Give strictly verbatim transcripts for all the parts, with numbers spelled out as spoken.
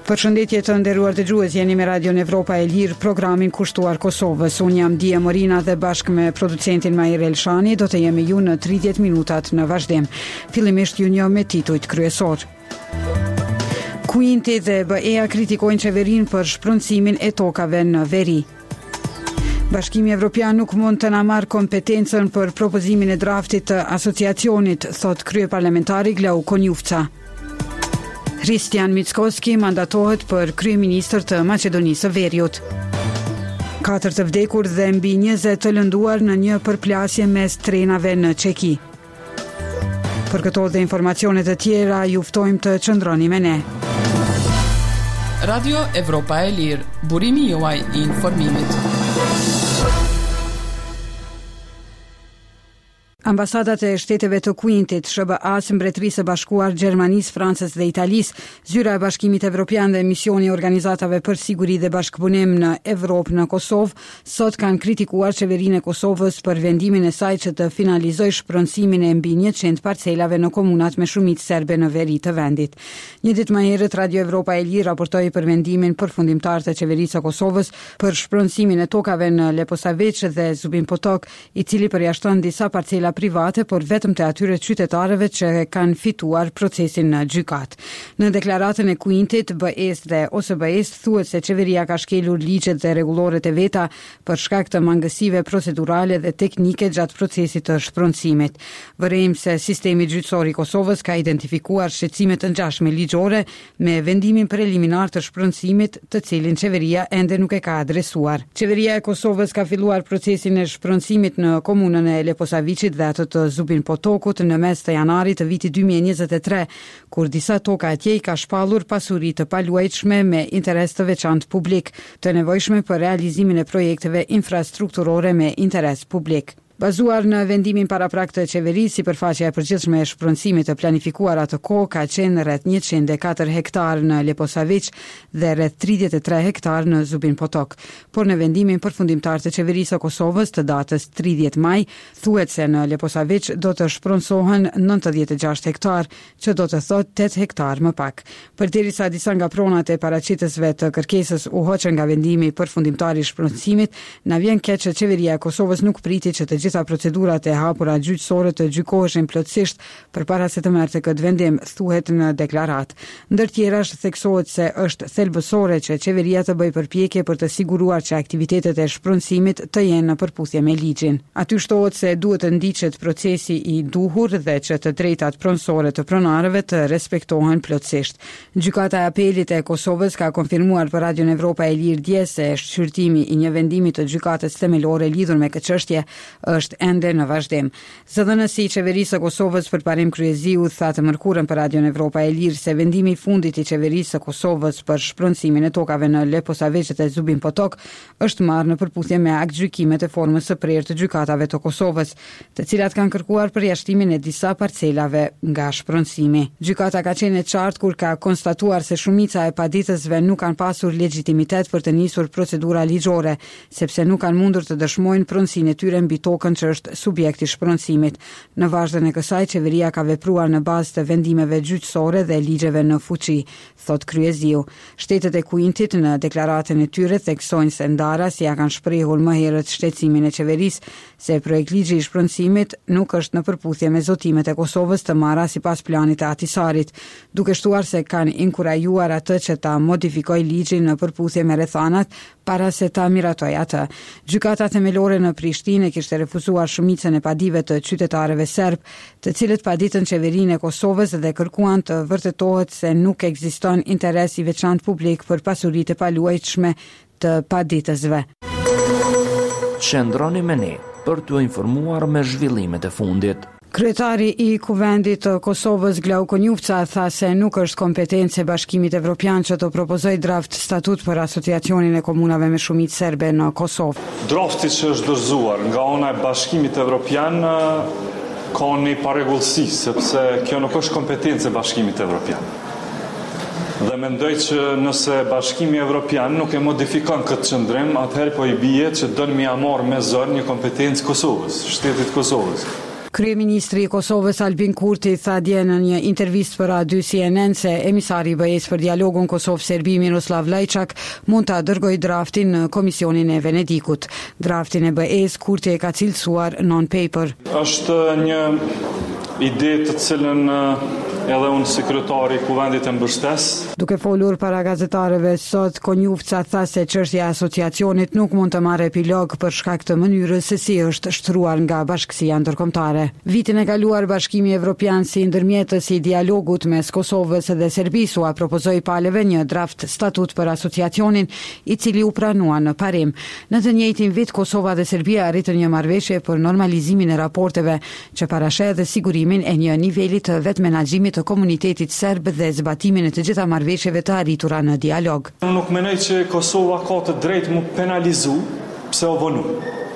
Përshëndetje të nderuar dëgjues, jeni me Radio Evropa e Lirë, programin kushtuar Kosovës. Unë jam Dia Morina dhe bashkë me producentin Mahir Elshani do të jemi ju në tridhjetë minutat në vazhdim. Fillimisht ju njoh me titujt kryesor. Kuinti dhe B E A kritikojnë qeverinë për shpronësimin e tokave në veri. Bashkimi Evropian nuk mund të na marrë kompetencën për propozimin e draftit të asociacionit, thot kryeparlamentari Glau Konjufca. Hristijan Mickoski mandatohet për kryeministër të Maqedonisë së Veriut. Katër të vdekur dhe mbi njëzet të lënduar në një përplasje mes trenave në Çeki. Për këto dhe informacione të tjera, ju ftojmë të qëndroni me ne. Radio Evropa e Lirë, burimi juaj i informimit. Ambasadat e shteteve të Kuintit, S B A-s, Mbretërisë së Bashkuar, Gjermanisë, Francës dhe Italisë, Zyra e Bashkimit Evropian dhe Misioni i Organizatave për Siguri dhe Bashkëpunim në Evropë në Kosovë, sot kanë kritikuar qeverinë e Kosovës për vendimin e saj që të finalizojë shpronësimin e mbi njëqind parcelave në komunat me shumicë serbe në veri të vendit. Një ditë më herët, Radio Evropa e Lirë raportoi për vendimin përfundimtar të qeverisë së Kosovës për shpronësimin e tokave në Leposavić dhe Zubin Potok, i cili përjashton disa parcela private, por vetëm të atyre qytetarëve që kanë fituar procesin në gjykat. Në deklaratën e Kuintit, B E-s dhe O S B E-s thuhet se qeveria ka shkelur ligjet dhe rregulloret e veta për shkak të mangësive procedurale dhe teknike gjatë procesit të shpronësimit. Vërejmë se sistemi gjyqësor i Kosovës ka identifikuar shqetësime të ngjashme ligjore me vendimin preliminar të shpronësimit, të cilin qeveria ende nuk e ka adresuar. Qeveria e Kosovës ka filluar procesin e shpronësimit në komunën e Leposavićit dhe atë të Zubin Potokut në mes të janarit të vitit dy mijë e njëzet e tre, kur disa toka atje i ka shpallur pasuri të paluajtshme me interes të veçantë publik, të nevojshme për realizimin e projekteve infrastrukturore me interes publik. Bazuar në vendimin paraprak të qeverisë, sipërfaqja e përgjithshme e shpronësimit të planifikuar atë kohë ka qenë rreth njëqind e katër hektar në Leposavić dhe rreth tridhjetë e tre hektar në Zubin Potok. Por në vendimin përfundimtar të qeverisë së Kosovës të datës tridhjetë maj, thuhet se në Leposavić do të shpronësohen nëntëdhjetë e gjashtë hektar, që do të thotë tetë hektar më pak. Përderisa disa nga pronat e paraqitësve të kërkesës u hoqën nga vendimi përfundimtar i shpronësimit, na vjen keq që qeveria e Kosovës nuk priti që të gjitha procedurat e hapura gjyqësore të gjykoheshin plotësisht përpara se të merrte këtë vendim, thuhet në deklarat. Ndër tjerash theksohet se është thelbësore që qeveria të bëjë përpjekje për të siguruar që aktivitetet e shpronësimit të jenë në përputhje me ligjin. Aty shtohet se duhet të ndiqet procesi i duhur dhe që të drejtat pronësore të pronarëve të respektohen plotësisht. Gjykata e Apelit e Kosovës ka konfirmuar për Radio Evropa e Lirë dje se shqyrtimi i një vendimi të gjykatës themelore lidhur me këtë çështje është ende në vazhdim. Zëdhënësi i qeverisë së Kosovës përparim Kryeziu tha të mërkurën për Radio Evropa e Lirë se vendimi i fundit i qeverisë së Kosovës për shpronësimin e tokave në Leposavić dhe Zubin Potok është marrë në përputhje me aktgjykimet e formës së prerë të gjykatave të Kosovës, të cilat kanë kërkuar përjashtimin e disa parcelave nga shpronësimi. Gjykata ka qenë e qartë kur ka konstatuar se shumica e paditësve nuk kanë pasur legjitimitet për të nisur procedura ligjore, sepse nuk kanë mundur të dëshmojnë pronësinë e tyre mbi tokën që është subjekt i shpronësimit. Në vazhdën e kësaj, qeveria ka vepruar në bazë të vendimeve gjyqësore dhe ligjeve në fuqi, thot Kryeziu. Shtetet e Kuintit në deklaratën e tyre theksojnë se ndara si ja kanë shprehur më herët shqetësimin e qeverisë se projekt ligji i shpronësimit nuk është në përputhje me zotimet e Kosovës të marra sipas planit të Atisarit, duke shtuar se kanë inkurajuar atë që ta modifikojë ligjin në përputhje me rrethanat para se ta miratojë atë. Gjykata themelore në Prishtinë kishte refuzuar shumicën e padive të qytetarëve serb, të cilët paditën qeverinë e Kosovës dhe kërkuan të vërtetohet se nuk ekziston interes i veçantë publik për pasuritë e paluajtshme të paditësve. Qëndroni me ne për t'u informuar me zhvillimet e fundit. Kryetari i Kuvendit të Kosovës Glau Konjufca tha se nuk është kompetencë e Bashkimit Evropian që të propozojë draft statut për asociacionin e komunave me shumicë serbe në Kosovë. Drafti që është dorëzuar nga ana e Bashkimit Evropian ka një paregullësi, sepse kjo nuk është kompetencë e Bashkimit Evropian. Dhe mendoj që nëse Bashkimi Evropian nuk e modifikon këtë qëndrim, atëherë po i bie që dënë mi amor me zërë një kompetencë Kosovës, shtetit Kosovës. Kryeministri i Kosovës Albin Kurti tha dje në një intervistë për A dy C N N se emisari i B E-s për dialogun Kosovë-Serbi Miroslav Lajçak mund ta dërgojë draftin në Komisionin e Venedikut. Draftin e B E-s Kurti e ka cilësuar non-paper. Është një ide të cilën edhe unë sekretari i kuvendit e mbështes. Duke folur para gazetarëve sot, Konjufca tha se çështja e asociacionit nuk mund të marrë epilog për shkak të mënyrës se si është shtruar nga Bashkësia Ndërkombëtare. Vitin e kaluar Bashkimi Evropian si ndërmjetës i dialogut mes Kosovës dhe Serbisë u propozoi palëve një draft statut për asociacionin, i cili u pranua në parim. Në të njëjtin vit Kosova dhe Serbia arritën një marrëveshje për normalizimin e raporteve që parasheh dhe sigurimin e një niveli të vetë menaxhimit të komunitetit serb dhe zbatimin e të gjitha marrëveshjeve të arritura në dialog. Unë nuk mendoj që Kosova ka të drejtë mu penalizu pse o vonu.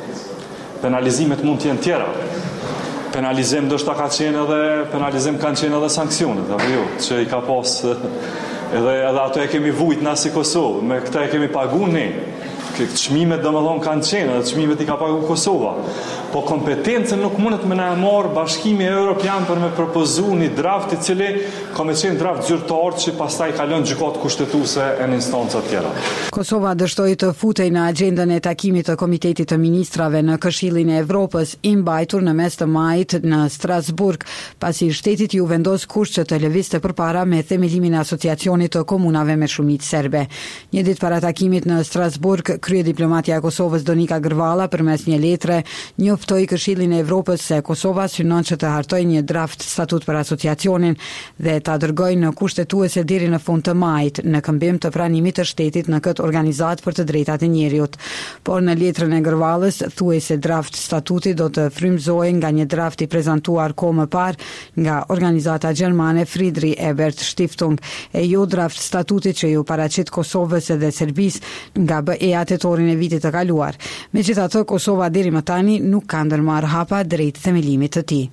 Penalizimet mund të jenë tjera. Penalizim ndoshta ka qenë edhe penalizim kanë qenë edhe sanksionet, apo jo, që i ka pas edhe edhe ato e kemi vujt na si Kosovë, me këta e kemi paguar ne. Çmimet domethënë kanë qenë, edhe çmimet i ka paguar Kosova. Po kompetencën nuk mundet me na marr Bashkimi Evropian për me propozu një draft i cili ka me qenë draft zyrtar që pastaj kalon gjykatë kushtetuese e në instanca tjera. Kosova dështoi të futej në agjendën e takimit të Komitetit të Ministrave në Këshillin e Evropës, i mbajtur në mes të majit në Strasburg, pasi shtetit ju vendos kusht që të lëvizte përpara me themelimin e asociacionit të komunave me shumicë serbe. Një ditë para takimit në Strasburg, kryediplomatja e Kosovës Donika Gërvalla përmes një letre njoftoi Këshillin e Evropës se Kosova synon që të hartojë një draft statut për asociacionin dhe ta dërgojë në kushtetuese deri në fund të majit në këmbim të pranimit të shtetit në këtë organizatë për të drejtat e njerëzit. Por në letrën e Gërvallës thuhej se draft statuti do të frymëzohej nga një draft i prezantuar kohë më parë nga organizata gjermane Friedrich Ebert Stiftung e jo draft statuti që ju paraqit Kosovës dhe Serbisë nga B E-a tetorin e vitit të kaluar. Megjithatë, Kosova deri më tani nuk ka ndërmarrë hapa drejt themelimit të tij.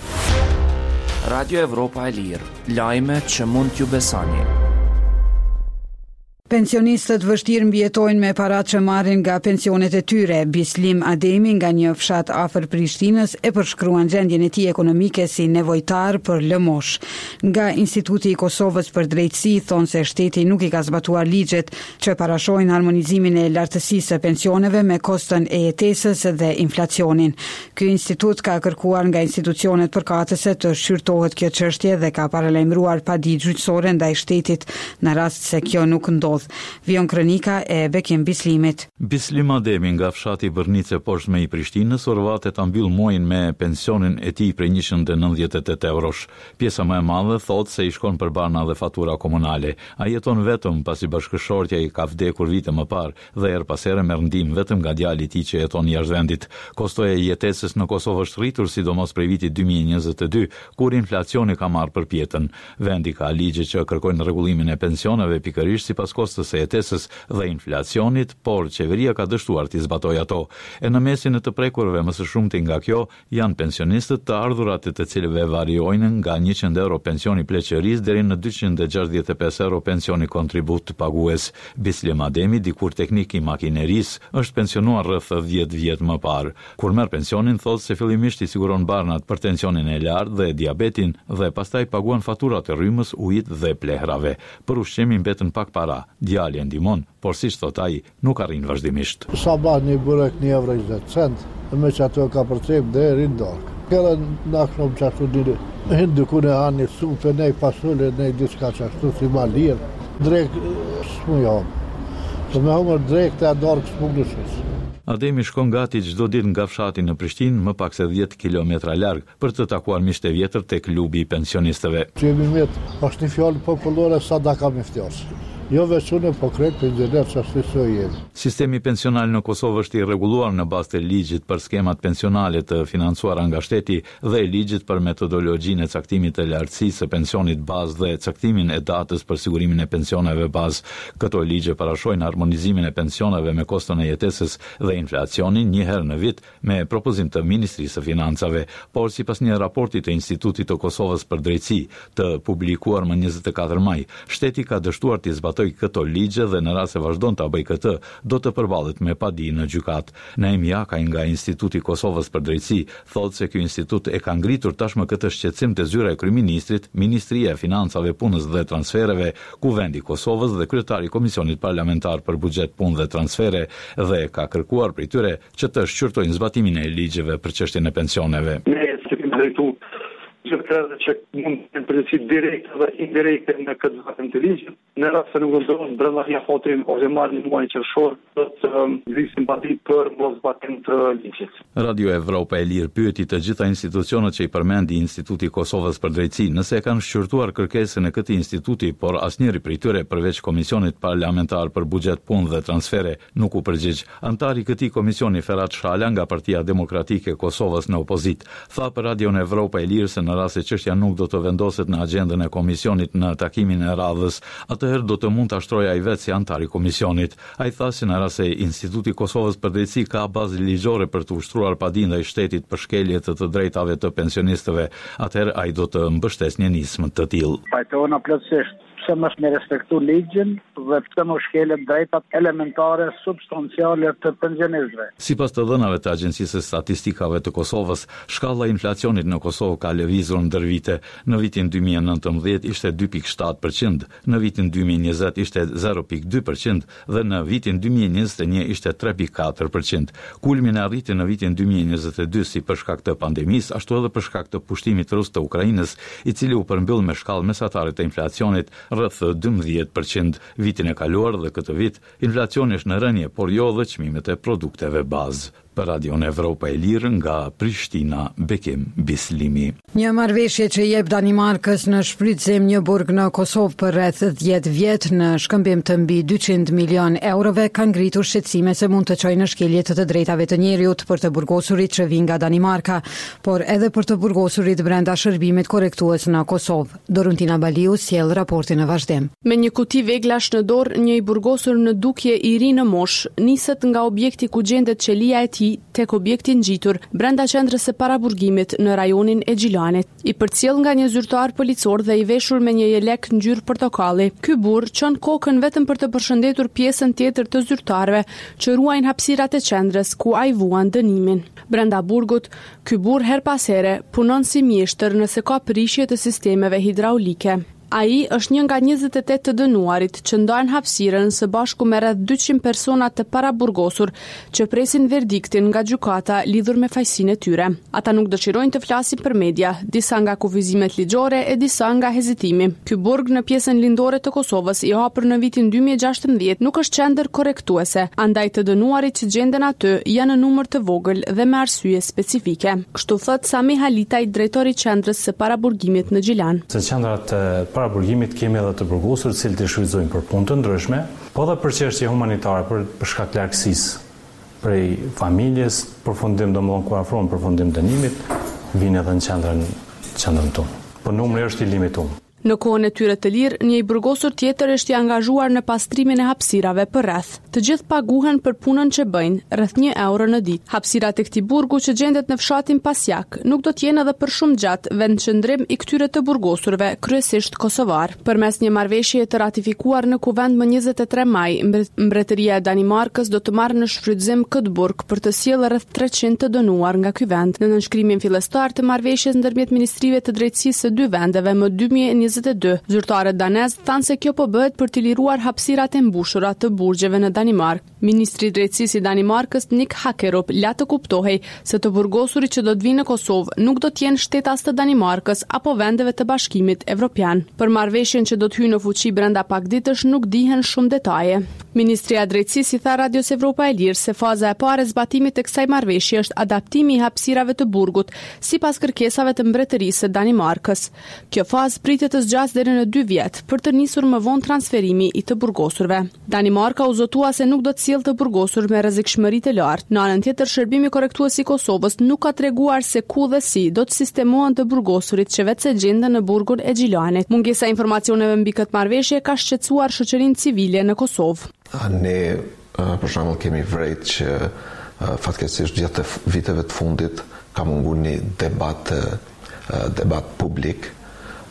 Radio Evropa e Lirë, lajme që mund t'ju besoni. Pensionistët vështirë mbijetojnë me parat që marrin nga pensionet e tyre. Bislim Ademi nga një fshat afër Prishtinës e përshkruan gjendjen e tij ekonomike si nevojtar për lëmosh. Nga Instituti i Kosovës për Drejtësi thonë se shteti nuk i ka zbatuar ligjet që parashojnë harmonizimin e lartësisë së pensioneve me kostën e jetesës dhe inflacionin. Ky institut ka kërkuar nga institucionet përkatëse të shqyrtohet kjo çështje dhe ka paralajmëruar paditë gjyqësore ndaj shtetit në rast se kjo nuk ndodh. Vion kronika e Bekim Bislimit. Bislim Ademi nga fshati Bërnice poshtme i Prishtinës urvatet ta mbyll muajin me pensionin e tij prej njëqind e nëntëdhjetë e tetë eurosh. Pjesa më e madhe thotë se i shkon për bana dhe fatura komunale. Ai jeton vetëm pasi bashkëshortja i ka vdekur vite më parë dhe her pas here merr ndihmë vetëm nga djali i tij që jeton jashtë vendit. Kostoja e jetesës në Kosovë është rritur sidomos prej vitit dy mijë e njëzet e dy, kur inflacioni ka marrë përpjetën. Vendi ka ligje që kërkojnë rregullimin e pensioneve pikërisht sipas kostës së jetesës dhe inflacionit, por qeveria ka dështuar t'i zbatojë ato. E në mesin e të prekurve më së shumti nga kjo janë pensionistët të ardhurat të cilëve variojnë nga njëqind euro pensioni pleqërisë deri në dyqind e gjashtëdhjetë e pesë euro pensioni kontribut pagues. Bislim Ademi, dikur teknik i makinerisë, është pensionuar rreth dhjetë vjet më parë. Kur merr pensionin thotë se fillimisht i siguron barnat për tensionin e lartë dhe diabetin dhe pastaj paguan faturat e rrymës, ujit dhe plehrave. Për ushqimin mbetën pak para. Djali e ndihmon, por siç thot ai, nuk arrin vazhdimisht. Sa ban një burek një euro njëzet cent, me që ato ka përcep dhe erin dork. Kërë në shumë që ashtu diri, hindu ku ne anë një supe, ne i pasule, ne i diska që ashtu si ma lirë. Drek, s'mu jam. Se me humër drek të e dork s'mu nëshës. Ademi shkon gati çdo ditë nga fshati në Prishtinë, më pak se dhjetë kilometra larg, për të takuar miqtë e vjetër te klubi i pensionistëve. Qemi met, është një fjalë popullore sa da kam iftios. Jo veçune, po krejt për inxhinier që ashtu së jemi. Sistemi pensional në Kosovë është i rregulluar në bazë të ligjit për skemat pensionale të financuara nga shteti dhe ligjit për metodologjinë e caktimit të lartësisë së pensionit bazë dhe caktimin e datës për sigurimin e pensioneve bazë. Këto ligje parashojnë harmonizimin e pensioneve me kostën e jetesës dhe inflacionin një herë në vit me propozim të Ministrisë së Financave, por sipas një raporti të Institutit të Kosovës për Drejtësi të publikuar më njëzet e katër maj, shteti ka dështuar të zbatojë implementoj këto ligje dhe në rast se vazhdon ta bëjë këtë, do të përballet me padi në gjykat. Naim Jakaj nga Instituti i Kosovës për Drejtësi thotë se ky institut e ka ngritur tashmë këtë shqetësim te zyra e kryeministrit, Ministria e Financave, Punës dhe Transfereve, Kuvendi i Kosovës dhe kryetari i Komisionit Parlamentar për Buxhet, Punë dhe Transfere dhe ka kërkuar prej tyre që të shqyrtojnë zbatimin e ligjeve për çështjen e pensioneve. Ne kemi drejtuar gjithë që mund të përgjithësi direkte dhe indirekte në këtë zbatim të ligjit. Në rast se nuk ndodhen brenda një fatin ose marrë një muaj qershor, do të vi simpati për mos zbatim të ligjit. Radio Evropa e Lirë pyeti të gjitha institucionet që i përmendi Instituti i Kosovës për Drejtësi nëse e kanë shqyrtuar kërkesën e këtij instituti, por asnjëri prej tyre përveç Komisionit Parlamentar për Buxhet, Punë dhe Transfere nuk u përgjigj. Antari i këtij komisioni Ferhat Shala nga Partia Demokratike e Kosovës në opozit tha për Radio Evropa e Lirë se në rast se çështja nuk do të vendoset në agjendën e komisionit në takimin e radhës, atëherë do të mund ta shtrojë ai vetë si antar i komisionit. Ai tha se në rast se Instituti i Kosovës për Drejtësi ka bazë ligjore për të ushtruar padin ndaj shtetit për shkelje të të drejtave të pensionistëve, atëherë ai do të mbështesë një nismë të tillë. Pajtohena plotësisht pse mos me respektu ligjin dhe pse mos shkelet drejtat elementare substanciale të pensionistëve. Sipas të dhënave të Agjencisë së Statistikave të Kosovës, shkalla e inflacionit në Kosovë ka lëvizur ndër vite. Në vitin dy mijë e nëntëmbëdhjetë ishte dy pikë shtatë përqind, në vitin dy mijë e njëzet ishte zero pikë dy përqind dhe në vitin dy mijë e njëzet e një ishte tre pikë katër përqind. Kulmin e arriti në vitin dy mijë e njëzet e dy si për shkak të pandemisë, ashtu edhe për shkak të pushtimit rus të Ukrainës, i cili u përmbyll me shkallë mesatare të inflacionit rreth dymbëdhjetë përqind. Vitin e kaluar dhe këtë vit, inflacioni është në rënje, por jo dhe çmimet e produkteve bazë. Për Radio Evropa e Lirë nga Prishtina, Bekim Bislimi. Një marrëveshje që jep Danimarkës në shfrytëzim një burg në Kosovë për rreth dhjetë vjet në shkëmbim të mbi dyqind milion eurove ka ngritur shqetësime se mund të çojë në shkelje të të drejtave të njeriut për të burgosurit që vijnë nga Danimarka, por edhe për të burgosurit brenda shërbimit korrektues në Kosovë. Doruntina Baliu sjell raportin në vazhdim. Me një kuti veglash në dorë, një i burgosur në dukje i ri në mosh niset nga objekti ku gjendet qelia e tij tek objekti ngjitur brenda qendrës së paraburgimit në rajonin e Gjilanit. I përcjell nga një zyrtar policor dhe i veshur me një jelek ngjyrë portokalli, ky burr çon kokën vetëm për të përshëndetur pjesën tjetër të zyrtarëve që ruajnë hapësirat e qendrës ku ai vuan dënimin. Brenda burgut, ky burr her pas here punon si mjeshtër nëse ka prishje të sistemeve hidraulike. Ai është një nga njëzet e tetë të dënuarit që ndajnë hapësirën së bashku me rreth dyqind persona të paraburgosur që presin verdiktin nga gjykata lidhur me fajsinë e tyre. Ata nuk dëshirojnë të flasin për media, disa nga kufizimet ligjore e disa nga hezitimi. Ky burg në pjesën lindore të Kosovës i hapur në vitin dy mijë e gjashtëmbëdhjetë nuk është qendër korrektuese, andaj të dënuarit që gjenden aty janë në numër të vogël dhe me arsye specifike. Kështu thot Sami Halitaj, drejtori i qendrës së paraburgimit në Gjilan. Se qendrat para burgimit kemi edhe të burgosur, cilët të shfrytëzojnë për punë të ndryshme, po edhe për çështje humanitare, për, për shkak largësisë prej familjes, përfundim domethënë ku afrohen përfundim dënimit, vinë edhe në qendrën qendrën tonë. Po numri është i limituar. Në kohën e tyre të lirë, një i burgosur tjetër është i angazhuar në pastrimin e hapësirave për rreth. Të gjithë paguhen për punën që bëjnë, rreth një euro në ditë. Hapësirat e këtij burgu që gjendet në fshatin Pasjak nuk do të jenë edhe për shumë gjatë vendqëndrim i këtyre të burgosurve, kryesisht kosovar. Përmes një marrëveshje të ratifikuar në Kuvend më njëzet e tre maj, Mbretëria e Danimarkës do të marrë në shfrytëzim këtë burg për të sjellë rreth treqind të dënuar nga ky vend. Në nënshkrimin fillestar të marrëveshjes ndërmjet ministrive të drejtësisë së dy vendeve më dy mijë e njëzet e dy, zyrtarët danez thanë se kjo po bëhet për të liruar hapësirat e mbushura të burgjeve në Danimark. Ministri i drejtësisë i Danimarkës Nick Hagerup la të kuptohej se të burgosurit që do të vinë në Kosovë nuk do të jenë shtetas të Danimarkës apo vendeve të Bashkimit Evropian. Për marrëveshjen që do të hyjë në fuqi brenda pak ditësh nuk dihen shumë detaje. Ministria e drejtësisë i tha Radios Evropa e Lirë se faza e parë e zbatimit të kësaj marrëveshje është adaptimi i hapësirave të burgut sipas kërkesave të Mbretërisë së Danimarkës. Kjo fazë pritet të zgjasë deri në dy vjet për të nisur më vonë transferimi i të burgosurve. Danimarka u zotua se nuk do të sjellë të burgosur me rrezikshmëri të lartë. Në anën tjetër, shërbimi korrektues i Kosovës nuk ka treguar se ku dhe si do të sistemohen të burgosurit që vetë se gjenden në burgun e Gjilanit. Mungesa e informacioneve mbi këtë marrëveshje ka shqetësuar shoqërinë civile në Kosovë. Ne, për shembull, kemi vrejt që fatkeqësisht gjatë viteve të fundit ka munguar një debat debat publik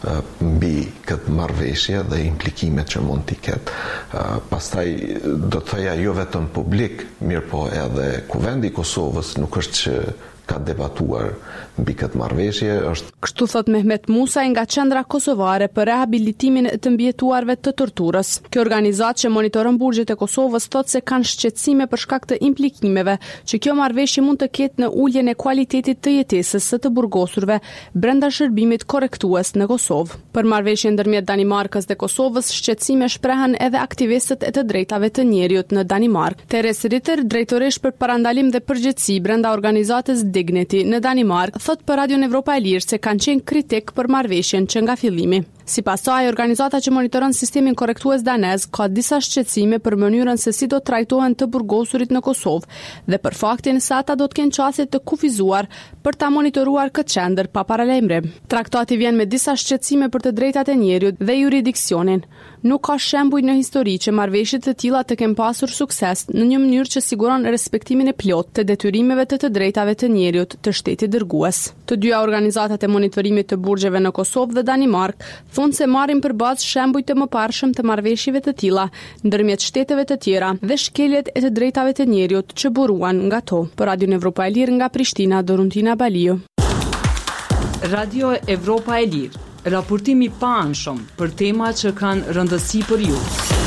mbi këtë marrëveshje dhe implikimet që mund t'i ketë. Pastaj do të thoja jo vetëm publik, mirë po edhe Kuvendi i Kosovës nuk është që ka debatuar mbi këtë marrëveshje. Është Kështu thot Mehmet Musaj nga Qendra Kosovare për rehabilitimin e të mbijetuarve të torturës. Kjo organizatë që monitoron burgjet e Kosovës thot se kanë shqetësime për shkak të implikimeve që kjo marrëveshje mund të ketë në uljen e kualitetit të jetesës së të burgosurve brenda shërbimit korrektues në Kosovë. Për marrëveshjen ndërmjet Danimarkës dhe Kosovës, shqetësime shprehen edhe aktivistët e të drejtave të njerëzit në Danimark. Teres Ritter, drejtoresh për parandalim dhe përgjegjësi brenda organizatës Dignity në Danimark, thot për Radion Evropa e Lirë se kanë qenë kritik për marrëveshjen që nga fillimi. Sipas saj, organizata që monitoron sistemin korrektues danez ka disa shqetësime për mënyrën se si do trajtohen të burgosurit në Kosovë dhe për faktin se ata do të kenë qasje të kufizuar për ta monitoruar këtë qendër pa paralajmërim. Traktati vjen me disa shqetësime për të drejtat e njerëzit dhe jurisdiksionin. Nuk ka shembuj në histori që marrëveshje të tilla të kenë pasur sukses në një mënyrë që siguron respektimin e plotë të detyrimeve të të drejtave të njerëzit të shtetit dërgues. Të dyja organizatat e monitorimit të burgjeve në Kosovë dhe Danimark thonë se marrin për bazë shembuj të mëparshëm të marrëveshjeve të tilla ndërmjet shteteve të tjera dhe shkeljet e të drejtave të njerëzit që buruan nga to. Për Radion Evropa e Lirë nga Prishtina, Doruntina Balio. Radio Evropa e Lirë, raportimi pa anshëm për tema që kanë rëndësi për ju.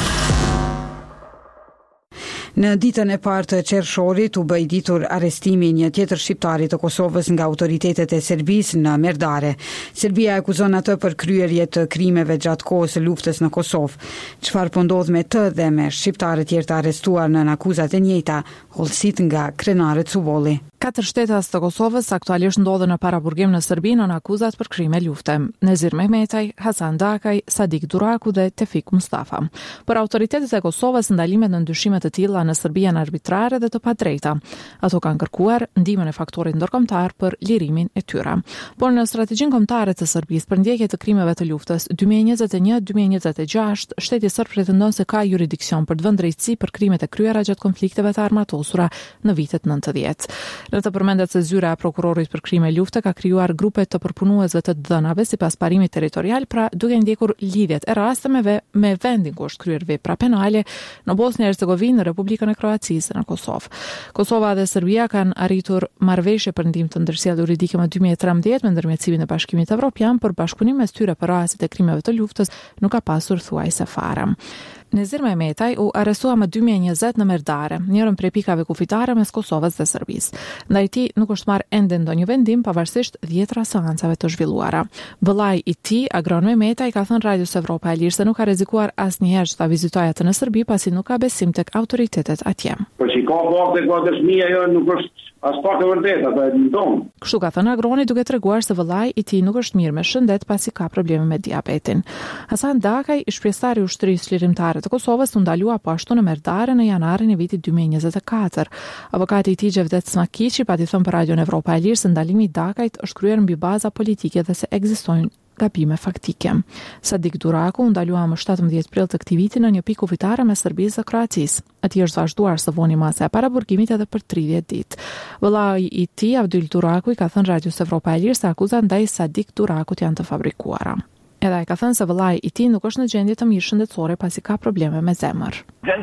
Në ditën e parë të qershorit u bë ditur arrestimi një tjetër shqiptari të Kosovës nga autoritetet e Serbisë në Merdare. Serbia akuzon atë për kryerje të krimeve gjatë kohës së luftës në Kosovë. Çfarë po ndodh me të dhe me shqiptarët tjerë të arrestuar në akuzat e njëjta, hollësit nga krenarët Subolli. Katër shtetas të Kosovës aktualisht ndodhen në paraburgim në Serbi në akuzat për krime lufte. Nezir Mehmetaj, Hasan Dakaj, Sadik Duraku dhe Tefik Mustafa. Për autoritetet e Kosovës, ndalimet në ndryshime të tilla në Serbi janë arbitrare dhe të padrejta. Ato kanë kërkuar ndihmën e faktorit ndërkombëtar për lirimin e tyre. Por në strategjinë kombëtare të Serbisë për ndjekje të krimeve të luftës dy mijë e njëzet e një - dy mijë e njëzet e gjashtë, shteti serb pretendon se ka jurisdiksion për të vënë drejtësi për krimet e kryera gjatë konflikteve të armatosura në vitet nëntëdhjetë. Në të përmendet se zyra e prokurorit për krime lufte ka krijuar grupe të përpunuesve të dhënave sipas parimit territorial, pra duke ndjekur lidhjet e rasteve me vendin ku është kryer vepra penale në Bosnjë e Hercegovinë, në Republikën e Kroacisë, në Kosovë. Kosova dhe Serbia kanë arritur marrëveshje për ndihmë të ndërsjellë juridike më dy mijë e trembëdhjetë me ndërmjetësimin e Bashkimit Evropian, por bashkëpunim mes tyre për rastet e krimeve të luftës nuk ka pasur thuajse fare. Nezir Mehmetaj u arrestua më dy mijë e njëzet në Merdare, njërën prej pikave kufitare mes Kosovës dhe Serbisë. Ndaj tij nuk është marrë ende ndonjë vendim pavarësisht dhjetra seancave të zhvilluara. Vëllai i tij, Agron Mehmetaj, ka thënë Radios Evropa e Lirë se nuk ka rrezikuar asnjëherë që ta vizitojë atë në Serbi pasi nuk ka besim tek autoritetet atje. Po që ka fakte ka dëshmia jo nuk është as pak e vërtetë, apo e ndon. Kështu ka thënë Agroni duke treguar se vëllai i tij nuk është mirë me shëndet pasi ka probleme me diabetin. Hasan Dakaj, shpresari i ushtrisë lirimtare të Kosovës, u ndalua po ashtu në Merdare në janarin e vitit dy mijë e njëzet e katër. Avokati i tij Xhevdet Smakiçi pati thënë për Radion Evropa e Lirë se ndalimi i Dakajt është kryer mbi baza politike dhe se ekzistojnë gabime faktike. Sadik Duraku u ndalua më shtatëmbëdhjetë prill të këtij viti në një pikë kufitare me Serbisë dhe Kroacisë. Atij është vazhduar së voni masa e paraburgimit edhe për tridhjetë ditë. Vëllai i tij Abdul Duraku i ka thënë Radios Evropa e Lirë se akuzat ndaj Sadik Durakut janë të fabrikuara. Edhe ai ka thënë se vëllai i tij nuk është në gjendje të mirë shëndetësore pasi ka probleme me zemër.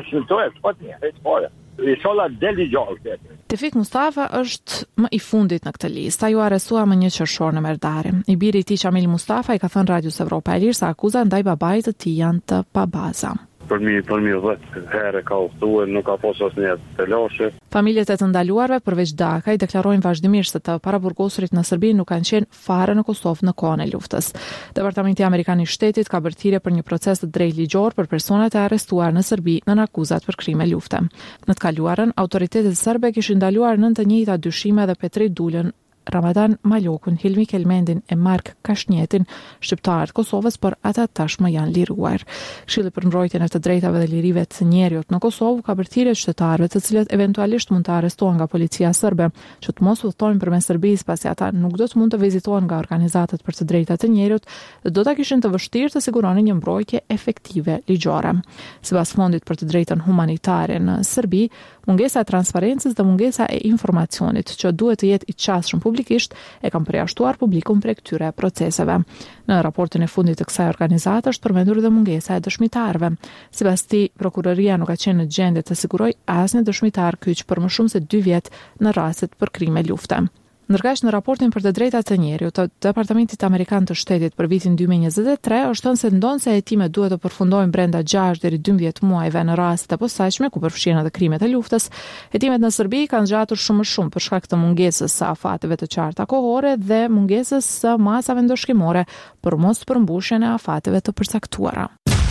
Tefik Mustafa është më i fundit në këtë listë. Ai u arrestua më një qershor në Merdare. I biri i tij Shamil Mustafa i ka thënë Radios Evropa e Lirë se akuzat ndaj babait të tij janë të pabaza. Për mi, për mi dhjetë herë ka udhëtuar, nuk ka pasur asnjë telashe. Familjet e të ndaluarve përveç Dakaj deklarojnë vazhdimisht se të paraburgosurit në Serbi nuk kanë qenë fare në Kosovë në kohën e luftës. Departamenti Amerikan i Shtetit ka bërë thirrje për një proces të drejtë ligjor për personat e arrestuar në Serbi në akuzat për krime lufte. Në të kaluarën, autoritetet serbe kishin ndaluar nën të njëjta dyshime dhe Petri Dulën, Ramadan Malokun, Hilmi Kelmendin e Mark Kashnjetin, shqiptarët e Kosovës, por ata tashmë janë liruar. Këshilli për mbrojtjen e të drejtave dhe lirive të njerëzit në Kosovë ka bërë thirrje qytetarëve të cilët eventualisht mund të arrestohen nga policia serbe, që të mos udhtojnë përmes Serbisë pasi ata nuk do të mund të vizitohen nga organizatat për të drejtat të njerëzit dhe do ta kishin të vështirë të siguronin një mbrojtje efektive ligjore. Sipas Fondit për të drejtën humanitare në Serbi, Mungesa e transparencës dhe mungesa e informacionit që duhet të jetë i qasshëm publikisht e kanë përjashtuar publikun prej këtyre proceseve. Në raportin e fundit të kësaj organizate është përmendur edhe mungesa e dëshmitarëve. Sipas tij, prokuroria nuk ka qenë në gjendje të sigurojë asnjë dëshmitar kyç për më shumë se dy vjet në rastet për krime lufte. Ndërkaq në raportin për të drejtat të njerëzit të Departamentit Amerikan të Shtetit për vitin dy mijë e njëzet e tre është thënë se ndonse hetimet duhet të përfundohen brenda gjashtë deri dymbëdhjetë muajve në rastet e posaçme ku përfshihen edhe krimet e luftës, hetimet në Serbi kanë zgjatur shumë më shumë për shkak të mungesës së afateve të qarta kohore dhe mungesës së masave ndoshkimore për mos përmbushjen e afateve të përcaktuara.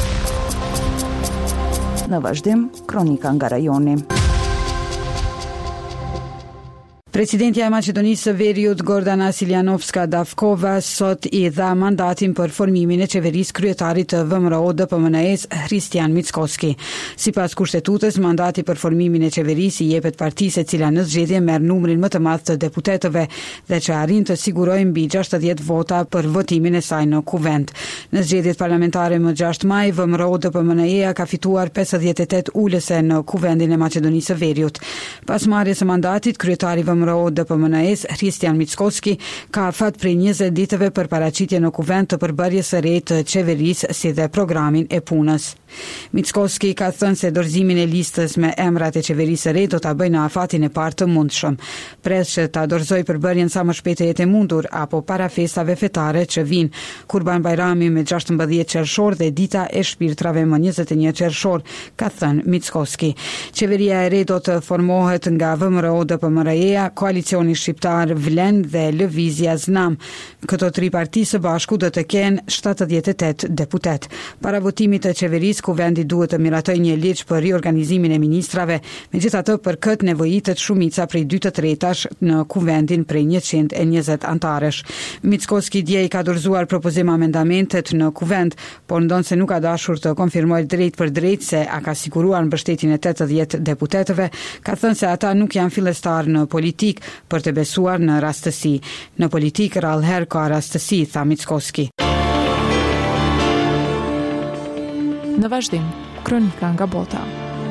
Në vazhdim, kronika nga rajoni. Presidentja e Maqedonisë së Veriut Gordana Siljanovska Davkova sot i dha mandatin për formimin e qeverisë kryetarit të V M R O D P M N E-s Hristijan Mickoski. Sipas kushtetutës, mandati për formimin e qeverisë i jepet partisë e cila në zgjedhje merr numrin më të madh të deputetëve dhe që arrin të sigurojë mbi gjashtëdhjetë vota për votimin e saj në kuvent. Në zgjedhjet parlamentare më gjashtë maj, V M R O D P M N E-a ka fituar pesëdhjetë e tetë ulëse në kuvendin e Maqedonisë së Veriut. Pas marrjes së mandatit, kryetari V M R O D P M N E-s Hristijan Mickoski ka fat prej njëzet ditëve për paraqitje në kuvent të përbërjes së re të qeverisë si dhe programin e punës. Mickoski ka thënë se dorëzimin e listës me emrat e qeverisë së re do ta bëjë në afatin e parë të mundshëm. Pres që ta dorëzoj përbërjen sa më shpejt e jetë e mundur apo para festave fetare që vijnë, Kurban Bajrami me gjashtëmbëdhjetë qershor dhe Dita e Shpirtrave më njëzet e një qershor, ka thënë Mickoski. Qeveria e re do të formohet nga V M R O D P M R E-a, Koalicioni Shqiptar Vlen dhe Lëvizja Znam. Këto tri parti së bashku do të kenë shtatëdhjetë e tetë deputet. Para votimit të qeverisë, kuvendi duhet të miratojë një ligj për riorganizimin e ministrave, megjithatë për këtë nevojitet shumica prej dy të tretash në kuvendin prej njëqind e njëzet antarësh. Mickoski dje i ka dorëzuar propozim amendamentet në kuvend, por ndonse nuk ka dashur të konfirmojë drejt për drejt se a ka siguruar mbështetjen e tetëdhjetë deputetëve, ka thënë se ata nuk janë fillestar në politik për të besuar në rastësi. Në politik rallëherë ka rastësi, tha Mickoski. Në vazhdim, kronika nga bota.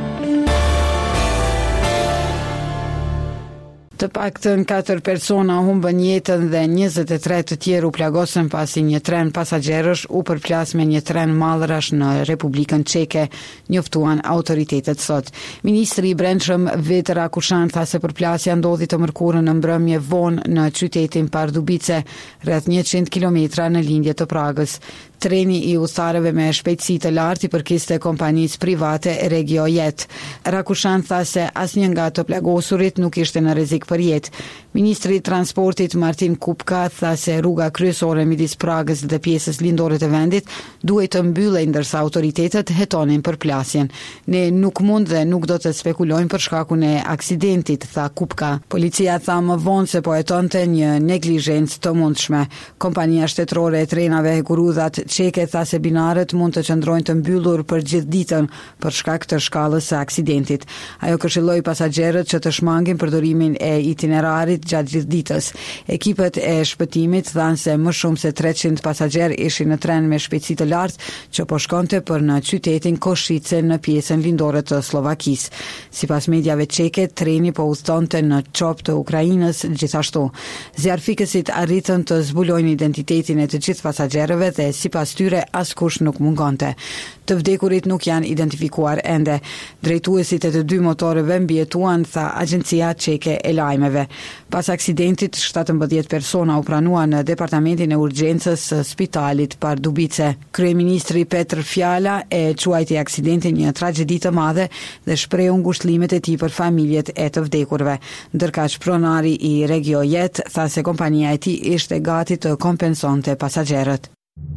Të paktën katër persona humbën jetën dhe njëzet e tre të tjerë u plagosën pasi një tren pasagerësh u përplas me një tren mallrash në Republikën Çeke, njoftuan autoritetet sot. Ministri i Brendshëm Vetë Rakushan tha se përplasja ndodhi të mërkurën në mbrëmje vonë në qytetin Pardubice, rreth njëqind kilometra në lindje të Pragës. Treni i udhëtarëve me shpejtësi të lartë i përkiste kompanisë private Regiojet. Rakushan tha se asnjë nga të plagosurit nuk ishte në rrezik për jetë. Ministri i Transportit Martin Kupka tha se rruga kryesore midis Pragës dhe pjesës lindore të vendit duhet të mbyllej ndërsa autoritetet hetonin përplasjen. Ne nuk mund dhe nuk do të spekulojmë për shkakun e aksidentit, tha Kupka. Policia tha më vonë se po hetonte një neglizhencë të mundshme. Kompania shtetërore e trenave Gurudhat Çeke tha se binarët mund të qëndrojnë të mbyllur për gjithë ditën për shkak të shkallës së aksidentit. Ajo këshilloi pasagerët që të shmangin përdorimin e itinerarit gjatë gjithë ditës. Ekipet e shpëtimit thanë se më shumë se treqind pasagerë ishin në tren me shpejtësi të lartë që po shkonte për në qytetin Košice në pjesën lindore të Slovakisë. Sipas mediave çeke, treni po udhëtonte në çop të Ukrainës gjithashtu. Zjarfikësit arritën të zbulojnë identitetin e të gjithë pasagerëve dhe sipas pas tyre askush nuk mungonte. Të vdekurit nuk janë identifikuar ende. Drejtuesit e të dy motoreve mbijetuan, tha Agjencia Çeke e Lajmeve. Pas aksidentit, shtatëmbëdhjetë persona u pranuan në departamentin e urgjencës së spitalit Pardubice. Kryeministri Petr Fjala e quajti aksidentin një tragjedi të madhe dhe shprehu ngushëllimet e tij për familjet e të vdekurve. Ndërkaq pronari i Regiojet tha se kompania e tij ishte gati të kompensonte pasagerët.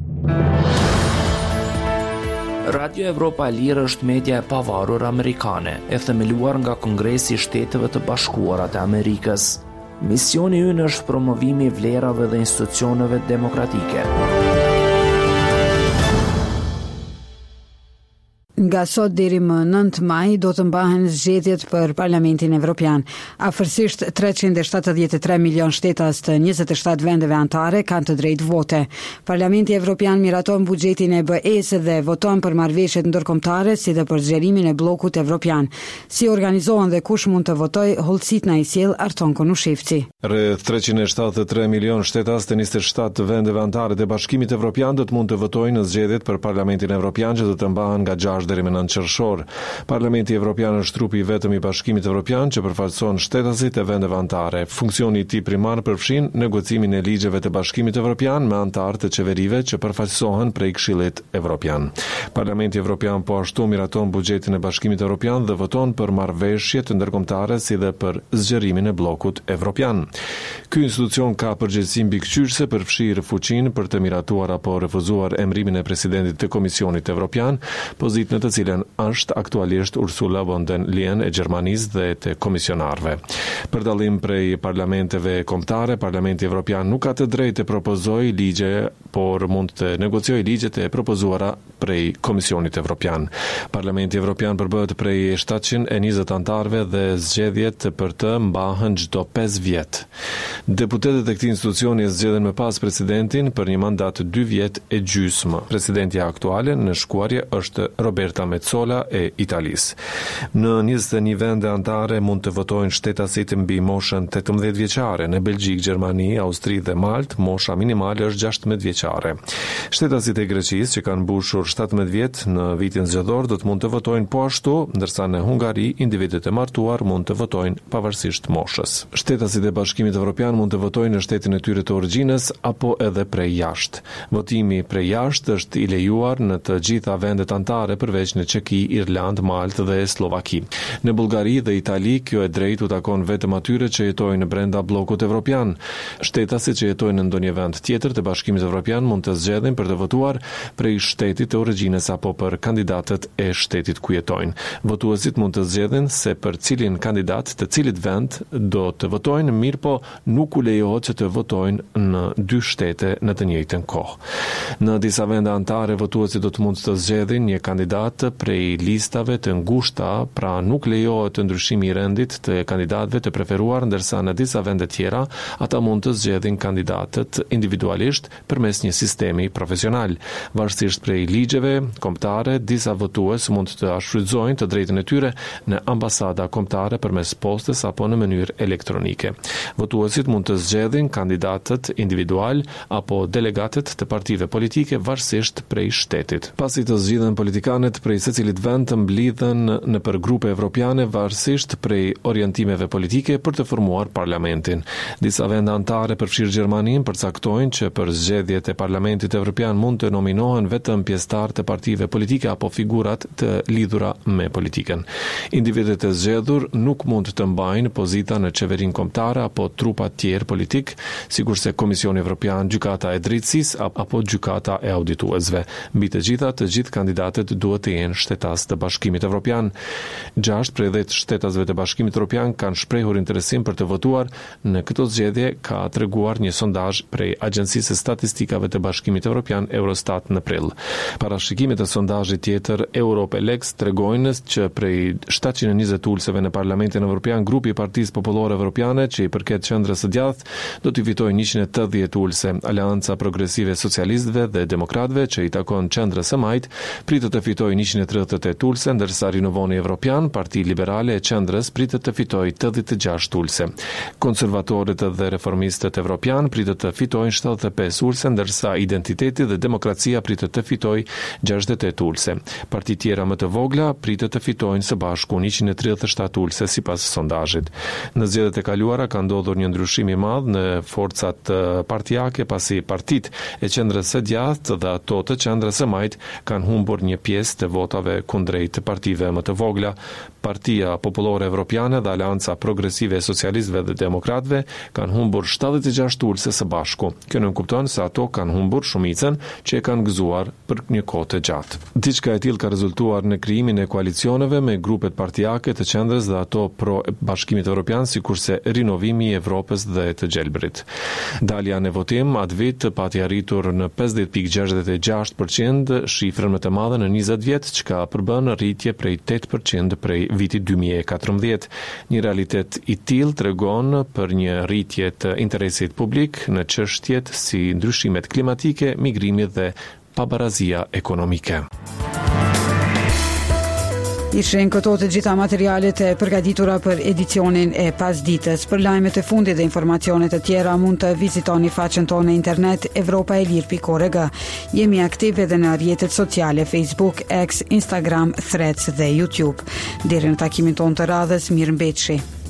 Radio Evropa e Lirë është media e pavarur amerikane, e themeluar nga Kongresi i Shteteve të Bashkuara të Amerikës. Misioni ynë është promovimi i vlerave dhe institucioneve demokratike. Nga sot deri më nëntë maj do të mbahen zgjedhjet për Parlamentin Evropian. Afërsisht treqind e shtatëdhjetë e tre milion shtetas të njëzet e shtatë vendeve anëtare kanë të drejtë vote. Parlamenti Evropian miraton buxhetin e B E-s dhe voton për marrëveshjet ndërkombëtare si dhe për zgjerimin e bllokut evropian. Si organizohen dhe kush mund të votojë, hollësit na i sjell Arton Konushevci. Rreth treqind e shtatëdhjetë e tre milion shtetas të njëzet e shtatë vendeve anëtare të Bashkimit Evropian do të mund të votojnë në zgjedhjet për Parlamentin Evropian që do të mbahen nga gjashtë deri më nëntë qershor. Parlamenti Evropian është trupi i vetëm i Bashkimit Evropian që përfaqëson shtetasit e vendeve anëtare. Funksioni i tij primar përfshin negocimin e ligjeve të Bashkimit Evropian me anëtarë të qeverive që përfaqësohen prej Këshillit Evropian. Parlamenti Evropian po ashtu miraton buxhetin e Bashkimit Evropian dhe voton për marrëveshje të ndërkombëtare si dhe për zgjerimin e bllokut evropian. Ky institucion ka përgjegjësi mbikëqyrëse për fshirë fuqinë për të miratuar apo refuzuar emërimin e presidentit të Komisionit Evropian, pozitë në të cilën është aktualisht Ursula von der Leyen e Gjermanisë dhe të komisionarëve. Për dallim prej parlamenteve kombëtare, Parlamenti Evropian nuk ka të drejtë të propozojë ligje, por mund të negociojë ligjet e propozuara prej Komisionit Evropian. Parlamenti Evropian përbëhet prej shtatëqind e njëzet anëtarëve dhe zgjedhjet për të mbahen çdo pesë vjet. Deputetët e këtij institucioni zgjedhen më pas presidentin për një mandat dy vjet e gjysmë. Presidentja aktuale në shkuarje është Roberta Metsola e Italisë. Në njëzet e një vende anëtare mund të votojnë shtetasit mbi moshën tetëmbëdhjetë vjeçare. Në Belgjik, Gjermani, Austri dhe Maltë, mosha minimale është gjashtëmbëdhjetë vjeçare. Shtetasit e Greqisë që kanë mbushur shtatëmbëdhjetë vjet në vitin zgjedhor do të mund të votojnë po ashtu, ndërsa në Hungari individët e martuar mund të votojnë pavarësisht moshës. Shtetasit e Bashkimit Evropian mund të votojnë në shtetin e tyre të origjinës apo edhe prej jashtë. Votimi prej jashtë është i lejuar në të gjitha vendet anëtare përveç në Çeki, Irlandë, Maltë dhe Slovaki. Në Bullgari dhe Itali kjo e drejtë u takon vetëm atyre që jetojnë brenda bllokut evropian. Shtetasit që jetojnë në ndonjë vend tjetër të Bashkimit Evropian mund të zgjedhin për të votuar prej shtetit të origjinës apo për kandidatët e shtetit ku jetojnë. Votuesit mund të zgjedhin se për cilin kandidat të cilit vend do të votojnë, mirë po nuk u lejohet që të votojnë në dy shtete në të njëjtën kohë. Në disa vende anëtare votuesit do të mund të zgjedhin një kandidat prej listave të ngushta, pra nuk lejohet ndryshimi i rendit të kandidatëve të preferuar, ndërsa në disa vende tjera ata mund të zgjedhin kandidatët individualisht përmes një sistemi profesional. Varësisht prej ligjeve kombëtare, disa votues mund të shfrytëzojnë të drejtën e tyre në ambasada kombëtare përmes postës apo në mënyrë elektronike. Votuesit mund të zgjedhin kandidatët individual apo delegatët të partive politike varësisht prej shtetit. Pasi të zgjidhen politikanët prej secilit vend të mblidhen në për grupe evropiane varësisht prej orientimeve politike për të formuar parlamentin. Disa vende anëtare përfshirë Gjermaninë përcaktojnë që për zgjedhjet e Parlamentit Evropian mund të nominohen vetëm pjesëtarë të partive politike apo figurat të lidhura me politikën. Individët e zgjedhur nuk mund të mbajnë pozita në qeverinë kombëtare apo trupa tjerë politik, sikurse Komisioni Evropian, Gjykata e Drejtësisë apo Gjykata e Audituesve. Mbi të gjitha, të gjithë kandidatët duhet të jenë shtetas të Bashkimit Evropian. Gjashtë prej dhjetë shtetasve të Bashkimit Evropian kanë shprehur interesim për të votuar në këto zgjedhje, ka treguar një sondazh prej Agjencisë së Statistikave të Bashkimit Evropian Eurostat në prill. Parashikimet e sondazhit tjetër Europelex tregojnë që prej shtatëqind e njëzet ulëseve në Parlamentin Evropian, grupi i Partisë Popullore Evropiane, që i përket qendrës së djathtë, do të fitojë njëqind e tetëdhjetë ulëse. Aleanca Progresive Socialistëve dhe Demokratëve, që i takon qendrës së majtë, pritet të fitojë njëqind e tridhjetë e tetë ulëse, ndërsa Rinovoni Evropian, Parti Liberale e qendrës, pritet të fitojë tetëdhjetë e gjashtë ulëse. Konservatorët dhe reformistët evropian pritet të fitojnë shtatëdhjetë e pesë ulëse, ndërsa Identiteti dhe Demokracia pritet të fitojë gjashtëdhjetë e tetë ulëse. Parti tjera më të vogla pritet të fitojnë së bashku njëqind e tridhjetë e shtatë ulëse sipas sondazhit. Në zgjedhjet e kaluara ka ndodhur një ndryshim i madh në forcat partijake, pasi partitë e qendrës së djathtë dhe ato të qendrës së majtë kanë humbur një pjesë të votave kundrejt partive më të vogla. Partia Popullore Evropiane dhe Aleanca Progresive e Socialistëve dhe Demokratëve kanë humbur shtatëdhjetë e gjashtë ulëse së bashku. Kjo nuk kupton se ato kanë humbur shumicën që e kanë gëzuar për një kohë të gjatë. Diçka e tillë ka rezultuar në krijimin e koalicioneve me grupet partijake të qendrës dhe ato pro Bashkimit Evropian, sikurse Rinovimi i Evropës dhe të gjelbrit. Dalja në votim atë vit pati arritur në pesëdhjetë pikë gjashtëdhjetë e gjashtë përqind, shifrën më të madhe në njëzet vjet, çka përbën rritje prej tetë përqind prej vitit dy mijë e katërmbëdhjetë. Një realitet i tillë tregon për një rritje të interesit publik në çështjet si ndryshimet klimatike, migrimi dhe pabarazia ekonomike. Ishin këto të gjitha materialet e përgatitura për edicionin e pasdites. Për lajmet e fundit dhe informacionet e tjera mund të vizitoni faqen tonë në internet europa e lir pikë org. Jemi aktiv edhe në rrjetet sociale Facebook, X, Instagram, Threads dhe YouTube. Deri në takimin tonë të radhës, mirëmbëjtje.